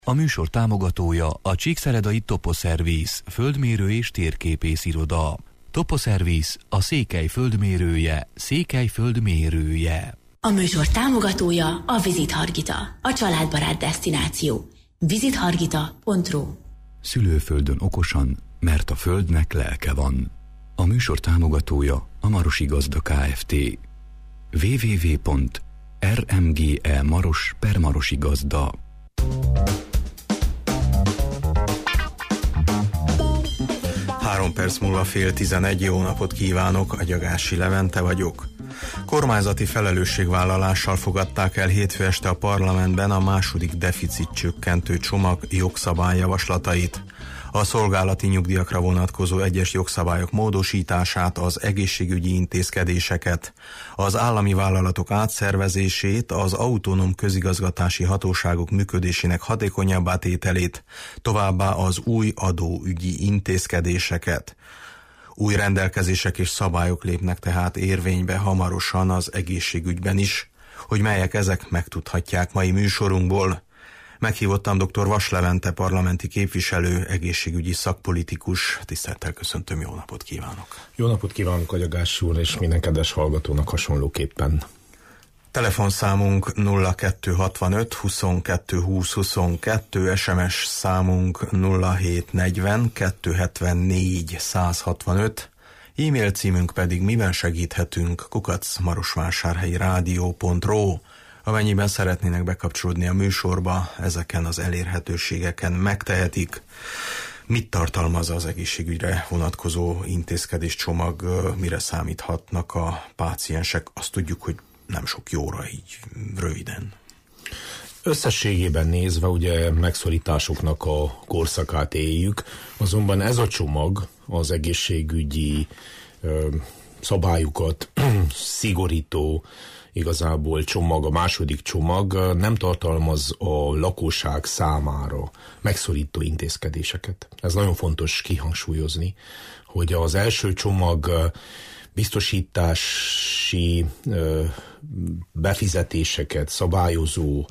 A műsor támogatója a Csíkszeredai Toposzervisz földmérő és térképész iroda. Toposzervisz a Székely földmérője, Székely földmérője. A műsor támogatója a Visit Hargita, a családbarát desztináció. visithargita.ru. Szülőföldön okosan, mert a földnek lelke van. A műsor támogatója a Marosi Gazda Kft. www.rmge.maros/marosigazda. Három perc múlva 10:30, jó napot kívánok, Agyagási Levente vagyok. Kormányzati felelősségvállalással fogadták el hétfő este a parlamentben a második deficitcsökkentő csomag jogszabályjavaslatait. A szolgálati nyugdíjakra vonatkozó egyes jogszabályok módosítását, az egészségügyi intézkedéseket, az állami vállalatok átszervezését, az autonóm közigazgatási hatóságok működésének hatékonyabbá tételét, továbbá az új adóügyi intézkedéseket. Új rendelkezések és szabályok lépnek tehát érvénybe hamarosan az egészségügyben is. Hogy melyek ezek, megtudhatják mai műsorunkból. Meghívottam dr. Vas Levente parlamenti képviselő, egészségügyi szakpolitikus. Tisztelettel köszöntöm, jó napot kívánok! Jó napot kívánok, Agyagási úr, és minden kedves hallgatónak hasonlóképpen. Telefonszámunk 0265 22 20 22, SMS számunk 0740 274 165, e-mail címünk pedig miben segíthetünk @marosvásárhelyi-rádió.ro. Amennyiben szeretnének bekapcsolódni a műsorba, ezeken az elérhetőségeken megtehetik. Mit tartalmaz az egészségügyre vonatkozó intézkedéscsomag, mire számíthatnak a páciensek? Azt tudjuk, hogy nem sok jóra, így röviden. Összességében nézve ugye megszorításoknak a korszakát éljük, azonban ez a csomag az egészségügyi szabályokat szigorító igazából csomag, a második csomag nem tartalmaz a lakosság számára megszorító intézkedéseket. Ez nagyon fontos kihangsúlyozni, hogy az első csomag biztosítási befizetéseket szabályozó,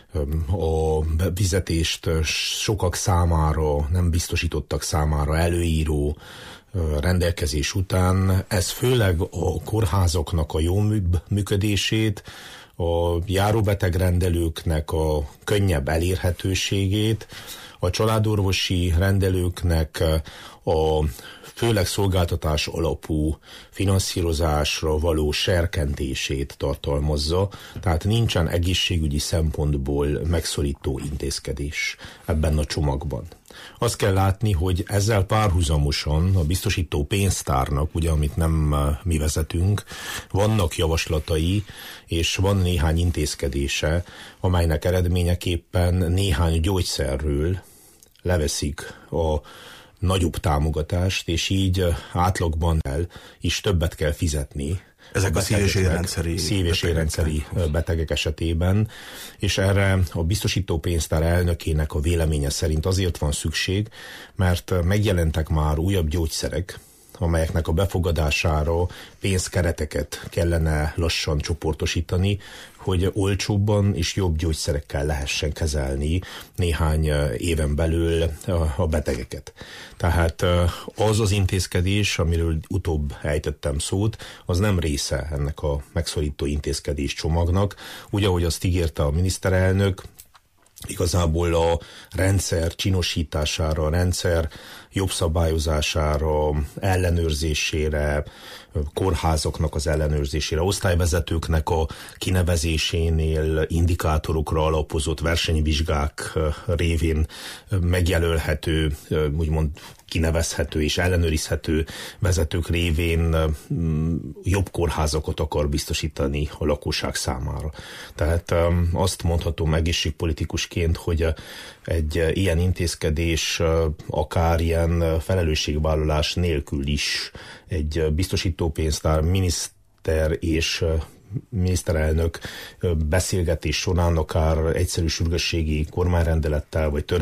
a befizetést sokak számára, nem biztosítottak számára előíró rendelkezés után, ez főleg a kórházaknak a jó működését, a járóbetegrendelőknek a könnyebb elérhetőségét, a családorvosi rendelőknek a főleg szolgáltatás alapú finanszírozásra való serkentését tartalmazza, tehát nincsen egészségügyi szempontból megszorító intézkedés ebben a csomagban. Azt kell látni, hogy ezzel párhuzamosan a biztosító pénztárnak, ugye amit nem mi vezetünk, vannak javaslatai, és van néhány intézkedése, amelynek eredményeképpen néhány gyógyszerről leveszik a nagyobb támogatást, és így átlagban is többet kell fizetni. Ezek a szív- és érrendszeri betegek esetében, és erre a biztosító pénztár elnökének a véleménye szerint azért van szükség, mert megjelentek már újabb gyógyszerek, amelyeknek a befogadására pénzkereteket kellene lassan csoportosítani, hogy olcsóbban és jobb gyógyszerekkel lehessen kezelni néhány éven belül a betegeket. Tehát az az intézkedés, amiről utóbb ejtettem szót, az nem része ennek a megszorító intézkedés csomagnak. Úgy, ahogy azt ígérte a miniszterelnök, igazából a rendszer csinosítására, a rendszer jobb szabályozására, ellenőrzésére, kórházaknak az ellenőrzésére, osztályvezetőknek a kinevezésénél indikátorokra alapozott versenyvizsgák révén megjelölhető, úgymond kinevezhető és ellenőrizhető vezetők révén jobb kórházakat akar biztosítani a lakosság számára. Tehát azt mondhatom egészségpolitikusként, hogy egy ilyen intézkedés akár ilyen felelősségvállalás nélkül is egy biztosítópénztár, miniszter és miniszterelnök beszélgetés során akár egyszerű sürgősségi kormányrendelettel vagy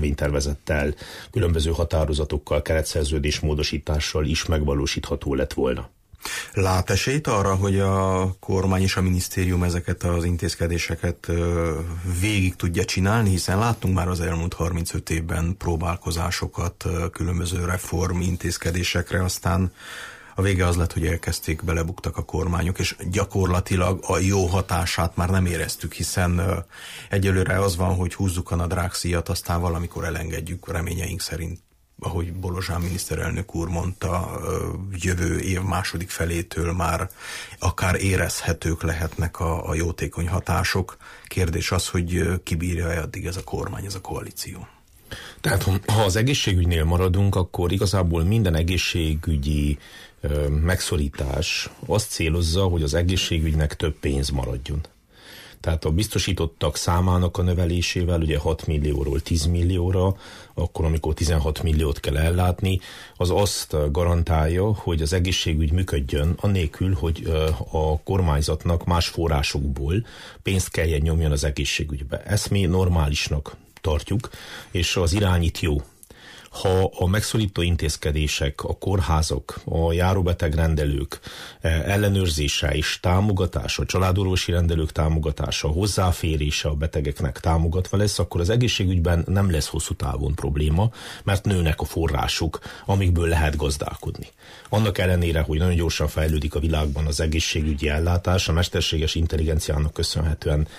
törvénytervezettel, különböző határozatokkal, keretszerződés módosítással is megvalósítható lett volna. Lát esélyt arra, hogy a kormány és a minisztérium ezeket az intézkedéseket végig tudja csinálni, hiszen láttunk már az elmúlt 35 évben próbálkozásokat különböző reform intézkedésekre, aztán a vége az lett, hogy elkezdték, belebuktak a kormányok, és gyakorlatilag a jó hatását már nem éreztük, hiszen egyelőre az van, hogy húzzuk a nadrágszíjat, aztán valamikor elengedjük reményeink szerint, ahogy Bolozsán miniszterelnök úr mondta, jövő év második felétől már akár érezhetők lehetnek a jótékony hatások. Kérdés az, hogy kibírja-e addig ez a kormány, ez a koalíció. Tehát ha az egészségügynél maradunk, akkor igazából minden egészségügyi megszorítás azt célozza, hogy az egészségügynek több pénz maradjon. Tehát a biztosítottak számának a növelésével, ugye 6 millióról 10 millióra, akkor amikor 16 milliót kell ellátni, az azt garantálja, hogy az egészségügy működjön, annélkül, hogy a kormányzatnak más forrásokból pénzt kelljen nyomjon az egészségügybe. Ezt mi normálisnak tartjuk, és az irányít jó. Ha a megszorító intézkedések, a kórházak, a járóbetegrendelők ellenőrzése és támogatása, a családorvosi rendelők támogatása, a hozzáférése a betegeknek támogatva lesz, akkor az egészségügyben nem lesz hosszú távon probléma, mert nőnek a források, amikből lehet gazdálkodni. Annak ellenére, hogy nagyon gyorsan fejlődik a világban az egészségügyi ellátás, a mesterséges intelligenciának köszönhetően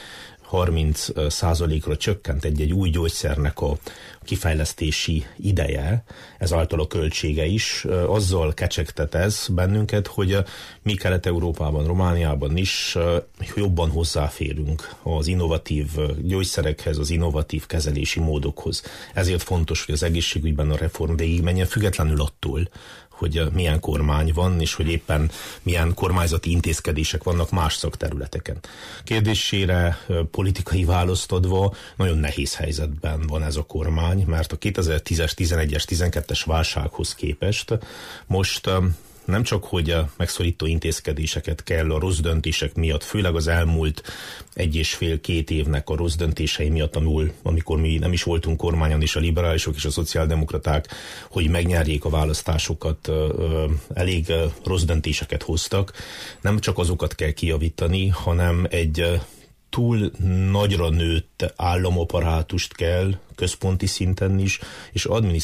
30%-ra csökkent egy új gyógyszernek a kifejlesztési ideje, ezáltal a költsége is. Azzal kecsegtet ez bennünket, hogy mi Kelet-Európában, Romániában is jobban hozzáférünk az innovatív gyógyszerekhez, az innovatív kezelési módokhoz. Ezért fontos, hogy az egészségügyben a reform végigmenjen, függetlenül attól, hogy milyen kormány van, és hogy éppen milyen kormányzati intézkedések vannak más szakterületeken. Kérdésére politikai választ adva nagyon nehéz helyzetben van ez a kormány, mert a 2010-es, 11-es, 12-es válsághoz képest most nem csak, hogy a megszorító intézkedéseket kell a rossz döntések miatt, főleg az elmúlt 1,5-2 évnek a rossz döntései miatt, amikor mi nem is voltunk kormányon, és a liberálisok és a szociáldemokraták, hogy megnyerjék a választásokat, elég rossz döntéseket hoztak. Nem csak azokat kell kijavítani, hanem egy túl nagyra nőtt államaparátust kell központi szinten is, és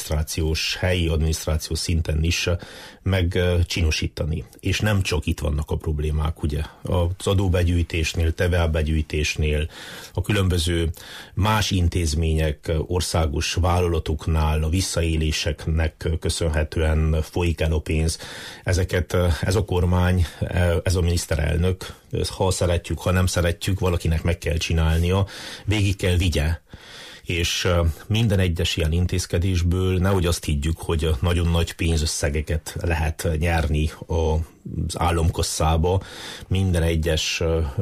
helyi adminisztrációs szinten is megcsinosítani. És nem csak itt vannak a problémák, ugye? Az adóbegyűjtésnél, TVA-begyűjtésnél, a különböző más intézmények, országos vállalatoknál, a visszaéléseknek köszönhetően folyik el a pénz. Ez a kormány, ez a miniszterelnök, ha szeretjük, ha nem szeretjük, valakinek meg kell csinálnia, végig kell vigye. És minden egyes ilyen intézkedésből nehogy azt higgyük, hogy nagyon nagy pénzösszegeket lehet nyerni az államkasszába. Minden egyes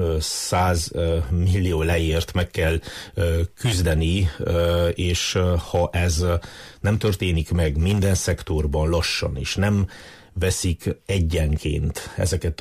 100 millió leért meg kell küzdeni, és ha ez nem történik meg minden szektorban lassan, és nem veszik egyenként ezeket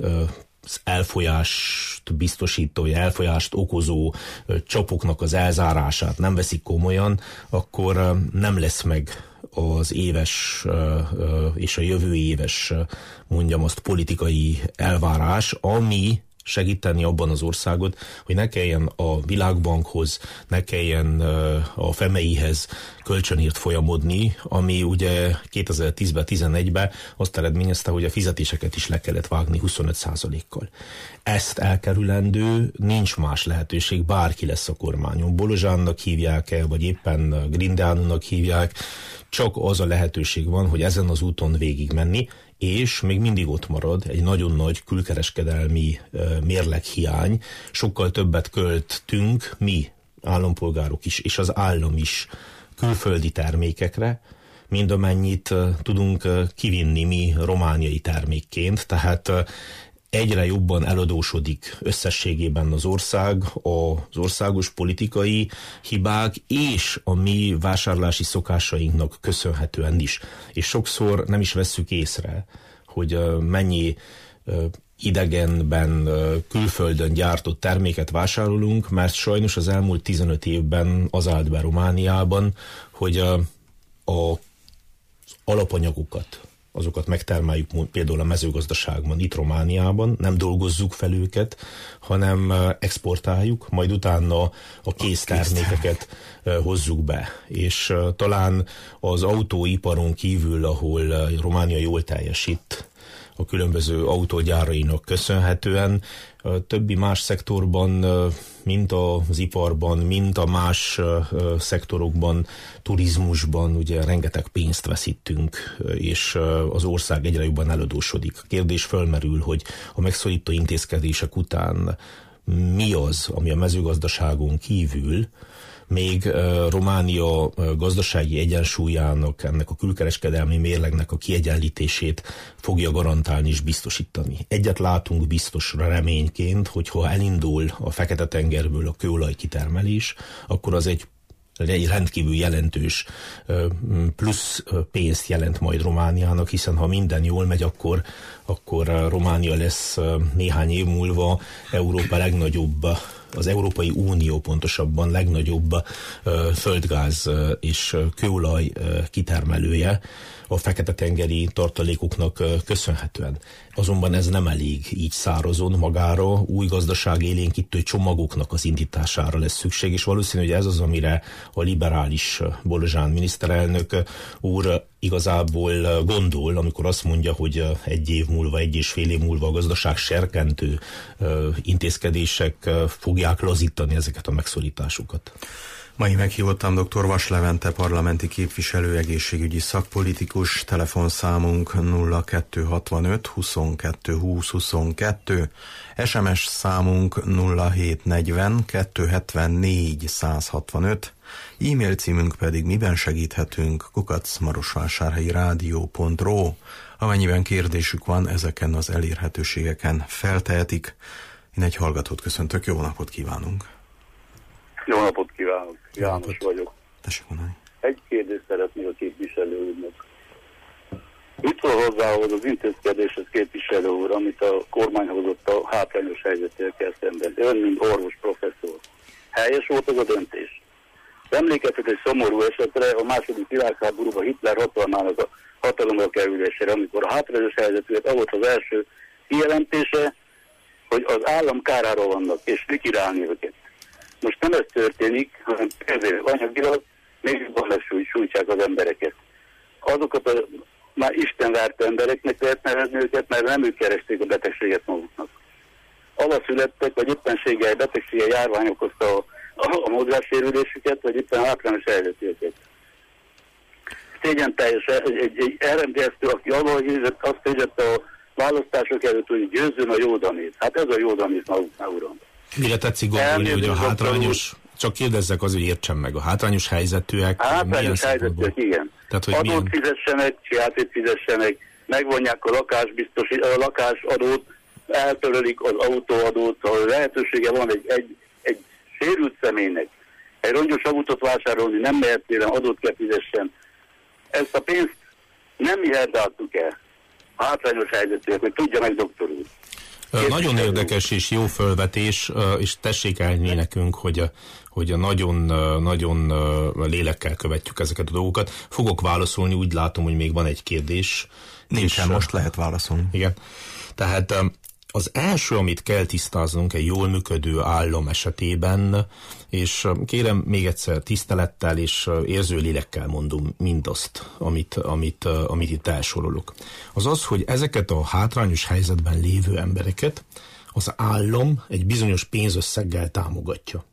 az elfolyást biztosító, elfolyást okozó csapoknak az elzárását nem veszik komolyan, akkor nem lesz meg az éves és a jövő éves, mondjam azt, politikai elvárás, ami segíteni abban az országot, hogy ne kelljen a Világbankhoz, ne kelljen a FMI-hez kölcsönért folyamodni, ami ugye 2010-ben, 2011-ben azt eredményezte, hogy a fizetéseket is le kellett vágni 25%-kal. Ezt elkerülendő, nincs más lehetőség, bárki lesz a kormányon. Bolozsánnak hívják-e, vagy éppen Grindeánónak hívják, csak az a lehetőség van, hogy ezen az úton végigmenni, és még mindig ott marad egy nagyon nagy külkereskedelmi mérleghiány. Sokkal többet költünk mi, állampolgárok is, és az állam is külföldi termékekre, mint amennyit tudunk kivinni mi romániai termékként. Tehát egyre jobban eladósodik összességében az ország, az országos politikai hibák és a mi vásárlási szokásainknak köszönhetően is. És sokszor nem is vesszük észre, hogy mennyi idegenben, külföldön gyártott terméket vásárolunk, mert sajnos az elmúlt 15 évben az állt be Romániában, hogy az alapanyagokat, azokat megtermeljük például a mezőgazdaságban, itt Romániában, nem dolgozzuk fel őket, hanem exportáljuk, majd utána a késztermékeket hozzuk be. És talán az autóiparon kívül, ahol Románia jól teljesít, a különböző autógyárainak köszönhetően, a többi más szektorban, mint az iparban, mint a más szektorokban, turizmusban ugye rengeteg pénzt veszítünk, és az ország egyre jobban eladósodik. A kérdés fölmerül, hogy a megszorító intézkedések után mi az, ami a mezőgazdaságon kívül még Románia gazdasági egyensúlyának, ennek a külkereskedelmi mérlegnek a kiegyenlítését fogja garantálni és biztosítani. Egyet látunk biztosra reményként, hogyha elindul a Fekete-tengerből a kőolaj kitermelés, akkor az egy rendkívül jelentős plusz pénzt jelent majd Romániának, hiszen ha minden jól megy, akkor Románia lesz néhány év múlva Európa legnagyobb, az Európai Unió pontosabban legnagyobb földgáz és kőolaj kitermelője a fekete-tengeri tartalékoknak köszönhetően. Azonban ez nem elég így szárazon magára, új gazdaság élénkítő csomagoknak az indítására lesz szükség, és valószínű, hogy ez az, amire a liberális Bolozsán miniszterelnök úr igazából gondol, amikor azt mondja, hogy egy év múlva, 1,5 év múlva a gazdaság serkentő intézkedések fogják lazítani ezeket a megszorításokat. Mai meghívottam dr. Vas Levente parlamenti képviselő, egészségügyi szakpolitikus, telefonszámunk 0265 22 20 22, SMS számunk 0740 274 165, e-mail címünk pedig miben segíthetünk @marosvásárhelyi-rádió.ro. Amennyiben kérdésük van, ezeken az elérhetőségeken feltehetik. Én egy hallgatót köszöntök, jó napot kívánunk! Jó napot kívánok! János vagyok. Tessék mondani. Egy kérdést szeretnék a képviselő úrnak. Mit szól hozzához az intézkedéshez, képviselő úr, amit a kormány hozott a hátrányos helyzetekkel szemben? Ön, mint orvos professzor. Helyes volt az a döntés? Emlékeztet egy szomorú esetre a második világháborúban Hitler hatalmának a hatalomra kerülésére, amikor a hátrányos helyzetűek ahhoz az első kijelentése, hogy az állam kárára vannak, és likvidálni őket. Most nem ez történik, hanem ezért anyagilag még jobban lesújtják az embereket. Azokat a már Isten várta embereknek lehet nevezni őket, mert nem ők keresték a betegséget maguknak. Alaszülettek, vagy éppenséggel betegséggel járvány okozta a mozgássérülésüket, vagy éppen hátrányos helyzetüket. Szégyen teljes egy RMDS-től, aki alulhízett, azt hirdette a választások előtt, hogy győzzön a józanész. Hát ez a józanész maguknál, uram. Mire tetszik gondolni, hogy a hátrányos, csak kérdezzek az, hogy értsem meg, a hátrányos helyzetűek... Hátrányos helyzetűek, igen. Tehát, hogy adót fizessenek, siátét fizessenek, megvonják a lakásadót, eltörölik az autóadót, ha lehetősége van egy sérült személynek, egy rongyos autót vásárolni, nem mehet télen, adót kell fizessen. Ezt a pénzt nem mi herdáltuk el a hátrányos helyzetűek, hogy tudja meg, doktor úr. Nagyon érdekes és jó fölvetés, és tessék elni nekünk, hogy nagyon lélekkel követjük ezeket a dolgokat. Fogok válaszolni, úgy látom, hogy még van egy kérdés. Nincsen, most lehet válaszolni. Igen. Tehát az első, amit kell tisztáznunk egy jól működő állam esetében, és kérem még egyszer tisztelettel és érző lélekkel mondom mindazt, amit itt elsorolok. Az az, hogy ezeket a hátrányos helyzetben lévő embereket az állam egy bizonyos pénzösszeggel támogatja.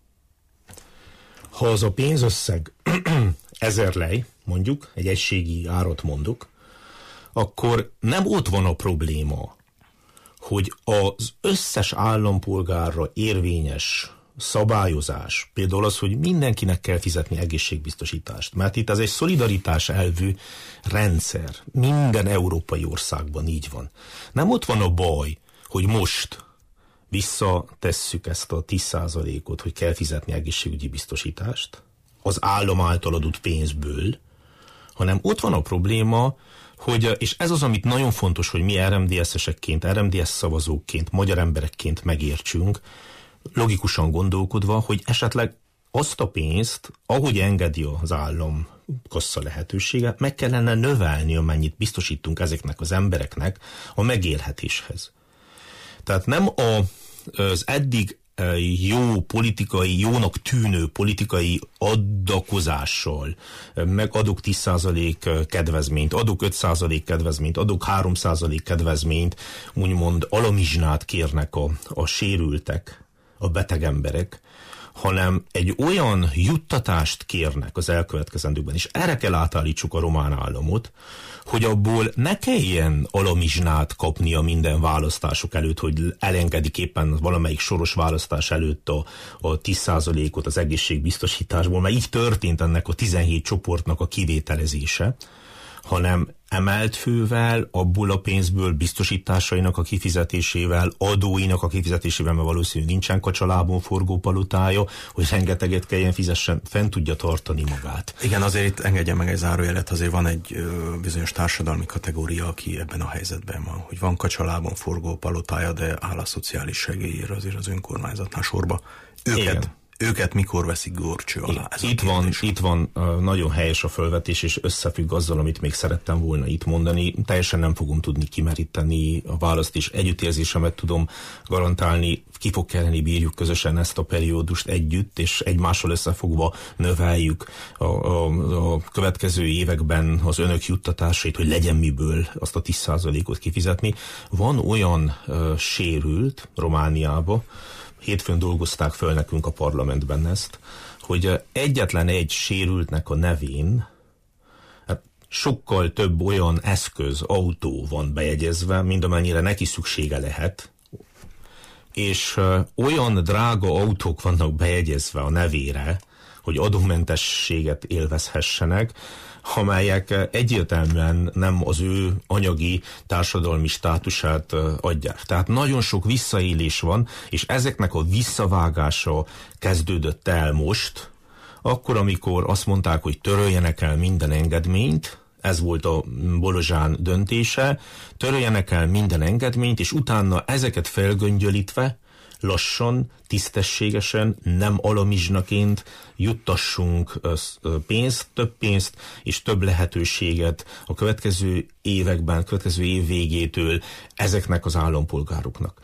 Ha az a pénzösszeg 1000 lej, mondjuk, egy egységi árat mondok, akkor nem ott van a probléma, hogy az összes állampolgárra érvényes szabályozás, például az, hogy mindenkinek kell fizetni egészségbiztosítást, mert itt ez egy szolidaritás elvű rendszer, minden európai országban így van. Nem ott van a baj, hogy most visszatesszük ezt a 10%-ot, hogy kell fizetni egészségügyi biztosítást az állam által adott pénzből, hanem ott van a probléma, hogy, és ez az, amit nagyon fontos, hogy mi RMDS-esekként, RMDS szavazókként, magyar emberekként megértsünk, logikusan gondolkodva, hogy esetleg azt a pénzt, ahogy engedi az állam kassa lehetősége, meg kellene növelni, amennyit biztosítunk ezeknek az embereknek a megélhetéshez. Tehát nem az eddig jónak tűnő politikai adakozással, meg adok 10% kedvezményt, adok 5% kedvezményt, adok 3% kedvezményt, úgymond alamizsnát kérnek a sérültek, a beteg emberek, hanem egy olyan juttatást kérnek az elkövetkezendőkben, és erre kell átállítsuk a román államot, hogy abból ne kelljen alamizsnát kapnia minden választások előtt, hogy elengedik éppen valamelyik soros választás előtt a 10%-ot az egészségbiztosításból, mert így történt ennek a 17 csoportnak a kivételezése, hanem emelt fővel, abból a pénzből, biztosításainak a kifizetésével, adóinak a kifizetésével, mert valószínűleg nincsen kacsalábon forgó palotája, hogy rengeteget kelljen fizessen, fent tudja tartani magát. Igen, azért itt engedje meg egy zárójelet, azért van egy bizonyos társadalmi kategória, aki ebben a helyzetben van, hogy van kacsalábon forgó palotája, de áll a szociális segélyére azért az önkormányzatnál sorba. Őket mikor veszik górcső alá? Itt van nagyon helyes a felvetés, és összefügg azzal, amit még szerettem volna itt mondani. Teljesen nem fogom tudni kimeríteni a választ, és együttérzésemet tudom garantálni. Ki fog kelleni, bírjuk közösen ezt a periódust együtt, és egymással összefogva növeljük a következő években az önök juttatásait, hogy legyen miből azt a 10%-ot kifizetni. Van olyan sérült Romániába, hétfőn dolgozták föl nekünk a parlamentben ezt, hogy egyetlen egy sérültnek a nevén sokkal több olyan eszköz, autó van bejegyezve, mint amennyire neki szüksége lehet, és olyan drága autók vannak bejegyezve a nevére, hogy adómentességet élvezhessenek, amelyek egyértelműen nem az ő anyagi társadalmi státusát adják. Tehát nagyon sok visszaélés van, és ezeknek a visszavágása kezdődött el most, akkor, amikor azt mondták, hogy töröljenek el minden engedményt, ez volt a Bolozsán döntése, töröljenek el minden engedményt, és utána ezeket felgöngyölítve, lassan, tisztességesen, nem alamizsnaként juttassunk több pénzt és több lehetőséget a következő években, következő év végétől ezeknek az állampolgároknak.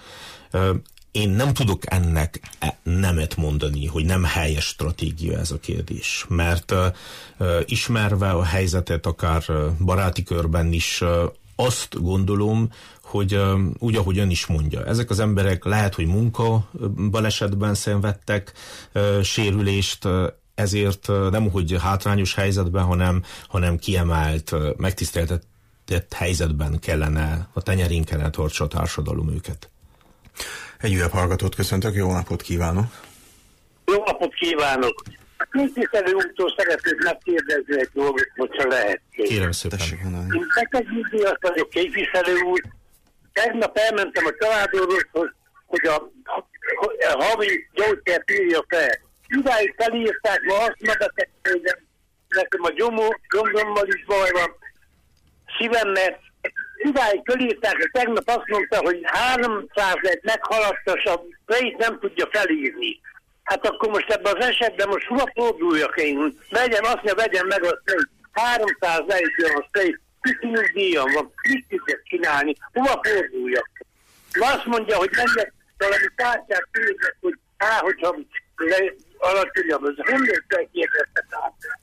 Én nem tudok ennek nemet mondani, hogy nem helyes stratégia ez a kérdés, mert ismerve a helyzetet akár baráti körben is azt gondolom, hogy úgy, ahogy ön is mondja, ezek az emberek lehet, hogy munkabalesetben szenvedtek sérülést, ezért nem, hogy hátrányos helyzetben, hanem kiemelt, megtiszteltetett helyzetben kellene, a tenyerén kellene tartsa a társadalom őket. Egy újabb hallgatót köszöntök, jó napot kívánok! Jó napot kívánok! A képviselő úrtól szeretnék megkérdezni egy dolgot, hogyha lehet. Kérem szépen. Én Betegnyugdíjas vagyok, képviselő úr. Tegnap elmentem a családorvoshoz, hogy a havi gyógyszert írja fel. Idáig felírták, ma asztmabetegségem, nekem a gyomrommal is baj van, szívemmel. Idáig felírták, és tegnap azt mondta, hogy 301 meghaladtas, a sprayt nem tudja felírni. Hát akkor most ebben az esetben most hova forduljak én? Vegyem meg a sprayt. 301 jön a sprayt. Kicsinyük díjam van. Mit tudják csinálni? Hova forduljak? Azt mondja, hogy menjek valami tárgyát kérdezni, hogy hogyha alacsonyabb az. Honnan kérdezte tárgyát?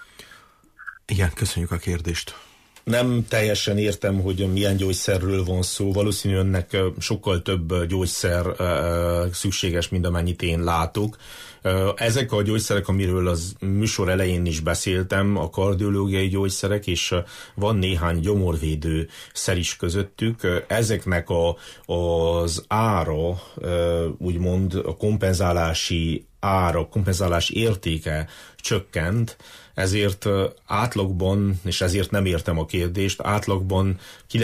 Igen, köszönjük a kérdést. Nem teljesen értem, hogy milyen gyógyszerről van szó. Valószínűleg önnek sokkal több gyógyszer szükséges, mint amennyit én látok. Ezek a gyógyszerek, amiről az műsor elején is beszéltem, a kardiológiai gyógyszerek, és van néhány gyomorvédő szer is közöttük. Ezeknek az ára, úgymond a kompenzálási ára, kompenzálás értéke csökkent, ezért átlagban, és ezért nem értem a kérdést, átlagban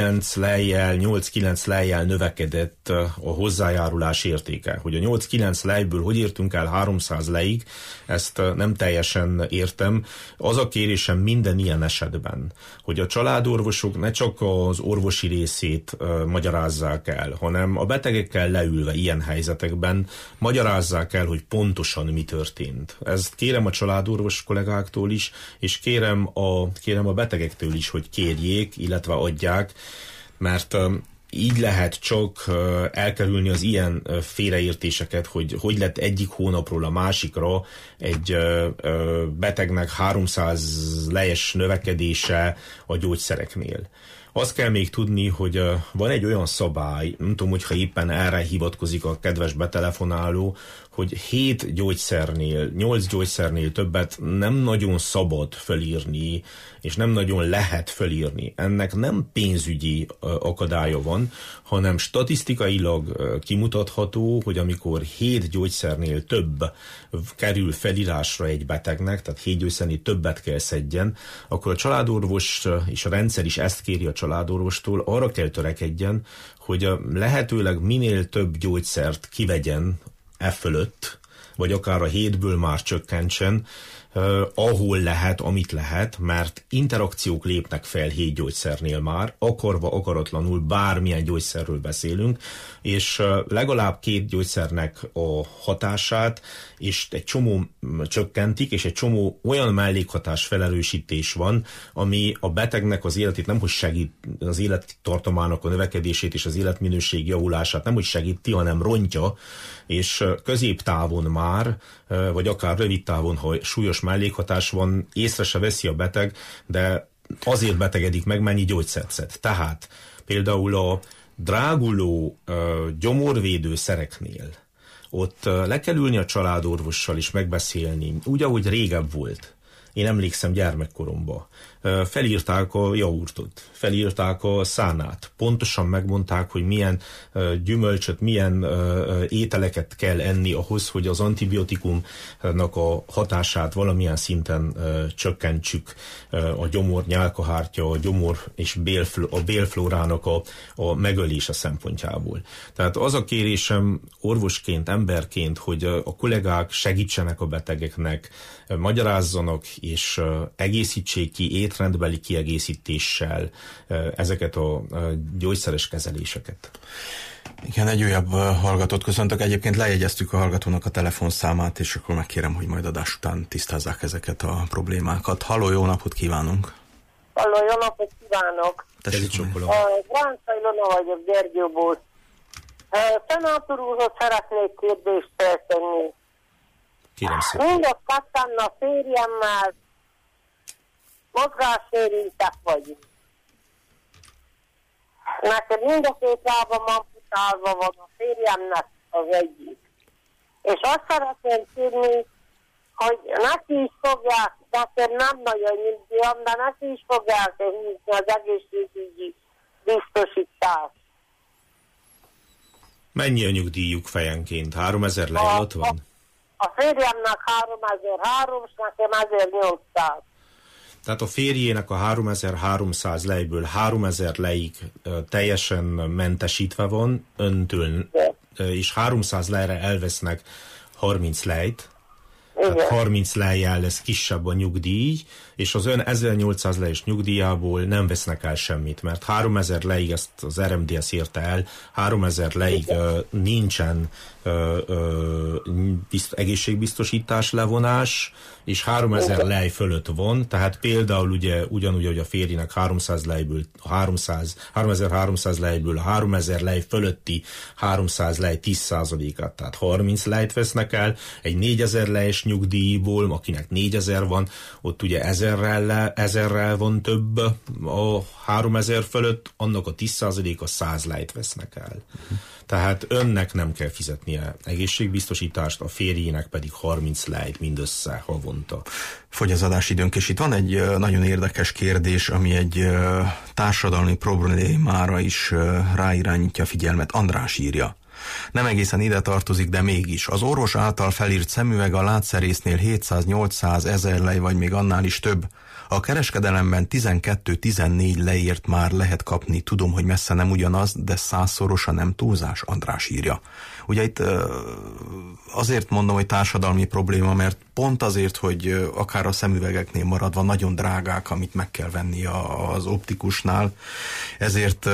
8-9 lejjel növekedett a hozzájárulás értéke. Hogy a 8-9 lejből hogy értünk el 300 lejig, ezt nem teljesen értem. Az a kérésem minden ilyen esetben, hogy a családorvosok ne csak az orvosi részét magyarázzák el, hanem a betegekkel leülve ilyen helyzetekben magyarázzák el, hogy pontosan mi történt. Ezt kérem a családorvos kollégáktól is, és kérem a betegektől is, hogy kérjék, illetve adják, mert így lehet csak elkerülni az ilyen félreértéseket, hogy lett egyik hónapról a másikra egy betegnek 300 lejes növekedése a gyógyszereknél. Azt kell még tudni, hogy van egy olyan szabály, nem tudom, hogyha éppen erre hivatkozik a kedves betelefonáló, hogy 8 gyógyszernél többet nem nagyon szabad felírni, és nem nagyon lehet felírni. Ennek nem pénzügyi akadálya van, hanem statisztikailag kimutatható, hogy amikor 7 gyógyszernél több kerül felírásra egy betegnek, tehát 7 gyógyszernél többet kell szedjen, akkor a családorvos és a rendszer is ezt kéri a családorvostól, arra kell törekedjen, hogy lehetőleg minél több gyógyszert kivegyen fölött, vagy akár a 7-ből már csökkentsen, ahol lehet, amit lehet, mert interakciók lépnek fel 7 gyógyszernél már, akarva, akaratlanul bármilyen gyógyszerről beszélünk, és legalább 2 gyógyszernek a hatását, és egy csomó csökkentik, és egy csomó olyan mellékhatás felerősítés van, ami a betegnek az életét nemhogy segít, az élettartamának a növekedését és az életminőség javulását nemhogy segíti, hanem rontja, és középtávon már, vagy akár rövid távon, ha súlyos mellékhatás van, észre se veszi a beteg, de azért betegedik meg, mennyi gyógyszert szed. Tehát például a dráguló gyomorvédő szereknél ott le kell ülni a családorvossal és megbeszélni, úgy, ahogy régebb volt. Én emlékszem gyermekkoromban. Felírták a jaurtot, felírták a szánát. Pontosan megmondták, hogy milyen gyümölcsöt, milyen ételeket kell enni ahhoz, hogy az antibiotikumnak a hatását valamilyen szinten csökkentsük a gyomor, nyálkahártya, a gyomor és a bélflórának a megölése szempontjából. Tehát az a kérésem orvosként, emberként, hogy a kollégák segítsenek a betegeknek, magyarázzanak és egészítsék ki étrendbeli kiegészítéssel ezeket a gyógyszeres kezeléseket. Igen, egy újabb hallgatót köszöntök. Egyébként lejegyeztük a hallgatónak a telefonszámát, és akkor megkérem, hogy majd adás után tisztázzák ezeket a problémákat. Halló, jó napot kívánunk! Halló, jó napot kívánok! Gránca Ilona vagyok, Gyergyóból. Szenátor úrhoz szeretnék kérdést feltenni. Kérem szépen. Mind a ketten a férjemmel mozgássérültek vagyunk. Nekem mind a 2 lábam amputálva van, a férjemnek az egyik. És azt szeretném tudni, hogy neki is fogják, nekem nem nagyon nyugdíjam, de neki is fogják húzni az egészségügyi biztosítást. Mennyi a nyugdíjuk fejenként? 3000 lej alatt van? A férjemnek 3003, és nekem 1800. Tehát a férjének a 3300 lejből 3000 lejig teljesen mentesítve van öntől, és 300 lejre elvesznek 30 lejt, tehát 30 lejjel lesz kisebb a nyugdíj, és az ön 1800 lejes nyugdíjából nem vesznek el semmit, mert 3000 leig ezt az RMDS érte el, 3000 leig nincsen egészségbiztosítás levonás, és 3000 lej fölött van, tehát például ugye ugyanúgy, hogy a férjének 3300 lejből a 3000 lej fölötti 300 lej 10%-át, tehát 30 lejt vesznek el, egy 4000 lejes nyugdíjból, akinek 4000 van, ott ugye 1000-rel van több a 3000 fölött, annak a 10%-a 100 lejt vesznek el. Tehát önnek nem kell fizetnie egészségbiztosítást, a férjének pedig 30 lejt mindössze havonta. Fogy az adásidőnk, és itt van egy nagyon érdekes kérdés, ami egy társadalmi problémára is ráirányítja a figyelmet. András írja. Nem egészen ide tartozik, de mégis. Az orvos által felírt szemüveg a látszerésznél 700-800 ezer lej, vagy még annál is több. A kereskedelemben 12-14 leért már lehet kapni. Tudom, hogy messze nem ugyanaz, de 100-szorosa nem túlzás, András írja. Ugye itt azért mondom, hogy társadalmi probléma, mert pont azért, hogy akár a szemüvegeknél maradva nagyon drágák, amit meg kell venni az optikusnál, ezért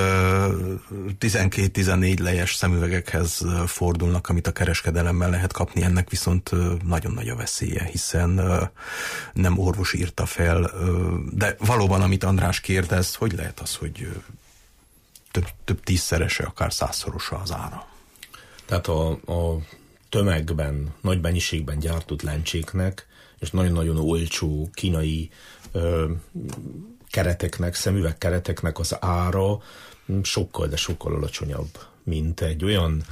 12-14 lejes szemüvegekhez fordulnak, amit a kereskedelemben lehet kapni, ennek viszont nagyon nagy a veszélye, hiszen nem orvos írta fel, de valóban, amit András kérdez, hogy lehet az, hogy több tízszerese, akár 100-szorosa az ára? Tehát a tömegben, nagy mennyiségben gyártott lencséknek, és nagyon-nagyon olcsó kínai kereteknek, szemüvegkereteknek az ára sokkal, de sokkal alacsonyabb, mint egy olyan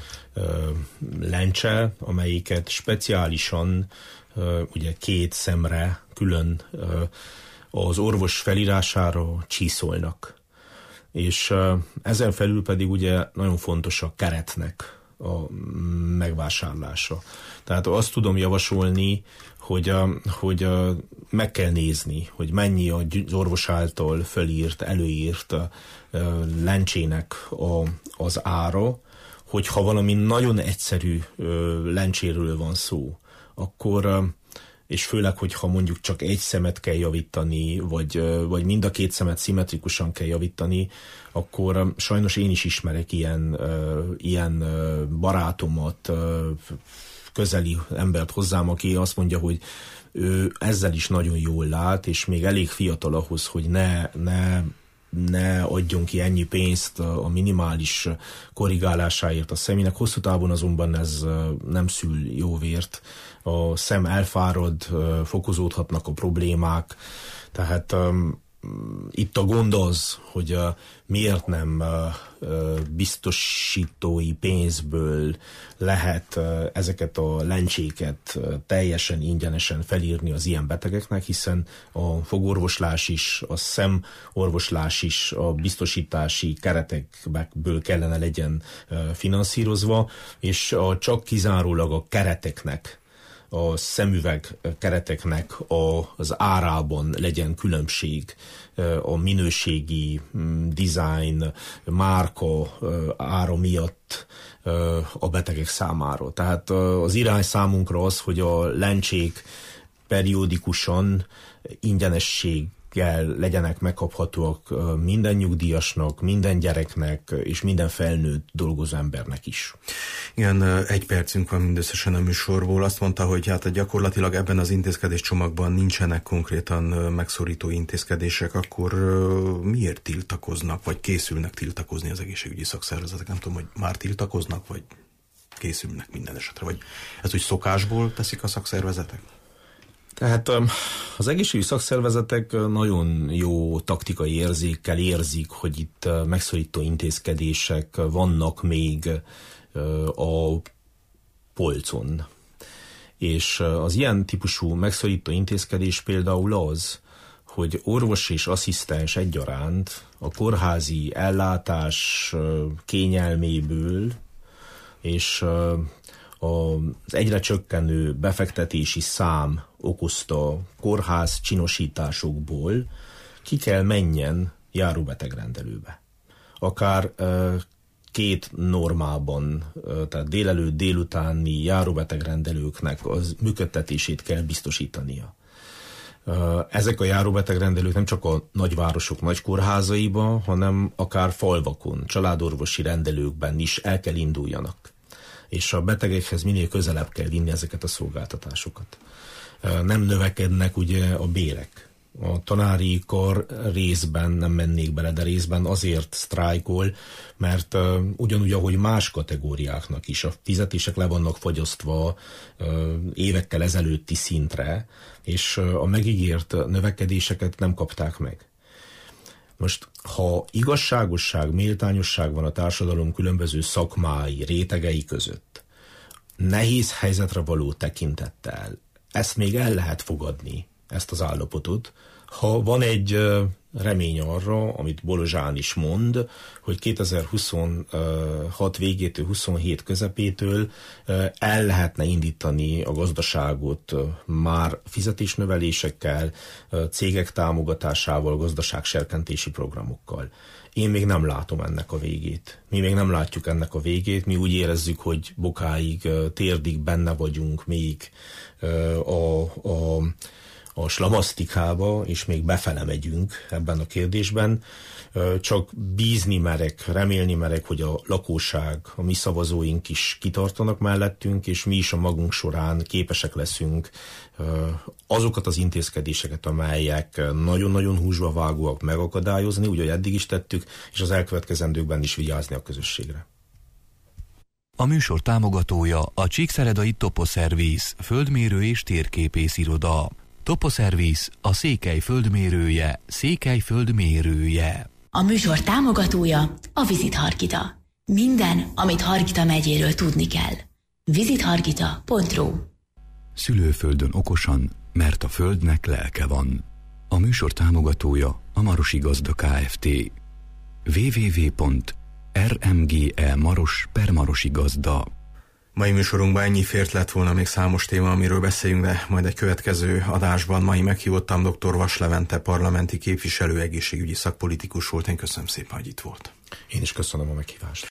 lencse, amelyiket speciálisan ugye 2 szemre külön az orvos felírására csíszolnak. És ezen felül pedig ugye nagyon fontos a keretnek a megvásárlása. Tehát azt tudom javasolni, hogy meg kell nézni, hogy mennyi az orvos által felírt, előírt lencsének az ára, hogyha valami nagyon egyszerű lencséről van szó, akkor, és főleg, hogyha mondjuk csak egy szemet kell javítani, vagy mind a 2 szemet szimmetrikusan kell javítani, akkor sajnos én is ismerek ilyen barátomat, közeli embert hozzám, aki azt mondja, hogy ő ezzel is nagyon jól lát, és még elég fiatal ahhoz, hogy ne adjon ki ennyi pénzt a minimális korrigálásáért a szemének. Hosszú távon azonban ez nem szül jó vért. A szem elfárad, fokozódhatnak a problémák, tehát itt a gond az, hogy miért nem biztosítói pénzből lehet ezeket a lencséket teljesen ingyenesen felírni az ilyen betegeknek, hiszen a fogorvoslás is, a szemorvoslás is a biztosítási keretekből kellene legyen finanszírozva, és csak kizárólag a kereteknek, a szemüveg kereteknek az árában legyen különbség a minőségi design, márka ára miatt a betegek számára. Tehát az irány számunkra az, hogy a lencsék periódikusan ingyenességgel legyenek megkaphatóak minden nyugdíjasnak, minden gyereknek és minden felnőtt dolgozó embernek is. Igen, 1 percünk van mindösszesen a műsorból. Azt mondta, hogy hát gyakorlatilag ebben az intézkedéscsomagban nincsenek konkrétan megszorító intézkedések, akkor miért tiltakoznak, vagy készülnek tiltakozni az egészségügyi szakszervezetek? Nem tudom, hogy már tiltakoznak, vagy készülnek minden esetre, vagy ez úgy szokásból teszik a szakszervezetek? Tehát az egészségügyi szakszervezetek nagyon jó taktikai érzékkel érzik, hogy itt megszorító intézkedések vannak még a polcon. És az ilyen típusú megszorító intézkedés például az, hogy orvos és asszisztens egyaránt a kórházi ellátás kényelméből és az egyre csökkenő befektetési szám okozta kórház csinosításokból ki kell menjen járóbetegrendelőbe. Akár 2 normában, tehát délelőtt, délutáni járóbetegrendelőknek az működtetését kell biztosítania. Ezek a járóbetegrendelők nem csak a nagyvárosok nagy kórházaiban, hanem akár falvakon, családorvosi rendelőkben is el kell induljanak. És a betegekhez minél közelebb kell vinni ezeket a szolgáltatásokat. Nem növekednek ugye a bérek. A tanári kar részben nem mennék bele, de részben azért sztrájkol, mert ugyanúgy, ahogy más kategóriáknak is a fizetések le vannak fagyasztva évekkel ezelőtti szintre, és a megígért növekedéseket nem kapták meg. Most, ha igazságosság, méltányosság van a társadalom különböző szakmái, rétegei között, nehéz helyzetre való tekintettel, ezt még el lehet fogadni, ezt az állapotot, Ha van egy remény arra, amit Bolozsán is mond, hogy 2026 végétől, 27 közepétől el lehetne indítani a gazdaságot már fizetésnövelésekkel, cégek támogatásával, gazdaságserkentési programokkal. Én még nem látom ennek a végét. Mi még nem látjuk ennek a végét. Mi úgy érezzük, hogy bokáig, térdig benne vagyunk még a slamasztikába, és még befele megyünk ebben a kérdésben. Csak bízni merek, remélni merek, hogy a lakosság, a mi szavazóink is kitartanak mellettünk, és mi is a magunk során képesek leszünk azokat az intézkedéseket, amelyek nagyon-nagyon húsba vágóak, megakadályozni, úgy, hogy eddig is tettük, és az elkövetkezendőkben is vigyázni a közösségre. A műsor támogatója a Csíkszeredai Toposzerviz, földmérő és térképész iroda. Toposzerviz, a Székely földmérője, Székely földmérője. A műsor támogatója a Visit Hargita. Minden, amit Hargita megyéről tudni kell. visithargita.ru. Szülőföldön okosan, mert a földnek lelke van. A műsor támogatója a Marosi Gazda Kft. www.rmge.maros/Marosi-gazda. Mai műsorunkban ennyi fért, lett volna még számos téma, amiről beszéljünk, de majd egy következő adásban. Mai meghívottam dr. Vas Levente parlamenti képviselő, egészségügyi szakpolitikus volt. Én köszönöm szépen, hogy itt volt. Én is köszönöm a meghívást.